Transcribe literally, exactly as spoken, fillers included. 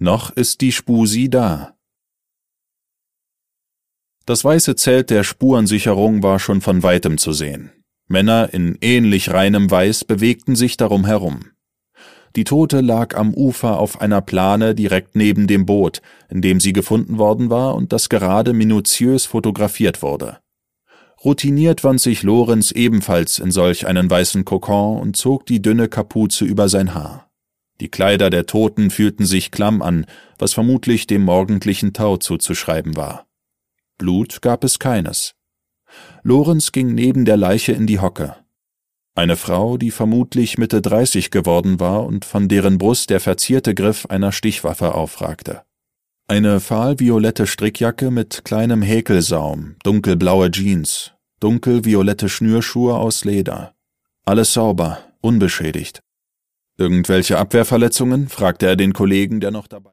Noch ist die Spusi da. Das weiße Zelt der Spurensicherung war schon von weitem zu sehen. Männer in ähnlich reinem Weiß bewegten sich darum herum. Die Tote lag am Ufer auf einer Plane direkt neben dem Boot, in dem sie gefunden worden war und das gerade minutiös fotografiert wurde. Routiniert wand sich Lorenz ebenfalls in solch einen weißen Kokon und zog die dünne Kapuze über sein Haar. Die Kleider der Toten fühlten sich klamm an, was vermutlich dem morgendlichen Tau zuzuschreiben war. Blut gab es keines. Lorenz ging neben der Leiche in die Hocke. Eine Frau, die vermutlich Mitte dreißig geworden war und von deren Brust der verzierte Griff einer Stichwaffe aufragte. Eine fahlviolette Strickjacke mit kleinem Häkelsaum, dunkelblaue Jeans, dunkelviolette Schnürschuhe aus Leder. Alles sauber, unbeschädigt. »Irgendwelche Abwehrverletzungen?« fragte er den Kollegen, der noch dabei